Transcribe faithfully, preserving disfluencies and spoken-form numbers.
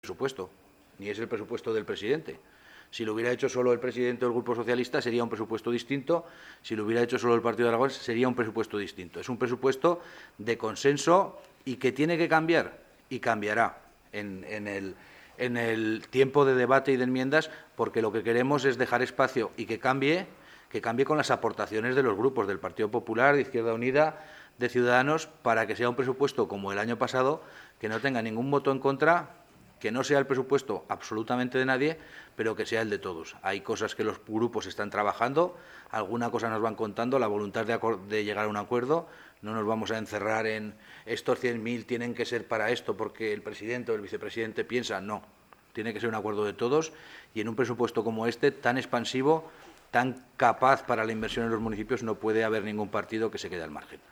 presupuesto, ni es el presupuesto del presidente. Si lo hubiera hecho solo el presidente del Grupo Socialista sería un presupuesto distinto, si lo hubiera hecho solo el Partido de Aragón sería un presupuesto distinto. Es un presupuesto de consenso y que tiene que cambiar, y cambiará en, en, el, en el tiempo de debate y de enmiendas, porque lo que queremos es dejar espacio y que cambie, que cambie con las aportaciones de los grupos del Partido Popular, de Izquierda Unida, de Ciudadanos, para que sea un presupuesto como el año pasado, que no tenga ningún voto en contra, que no sea el presupuesto absolutamente de nadie, pero que sea el de todos. Hay cosas que los grupos están trabajando, alguna cosa nos van contando, la voluntad de, de llegar a un acuerdo. No nos vamos a encerrar en estos cien mil tienen que ser para esto porque el presidente o el vicepresidente piensa. No, tiene que ser un acuerdo de todos, y en un presupuesto como este, tan expansivo, tan capaz para la inversión en los municipios, no puede haber ningún partido que se quede al margen.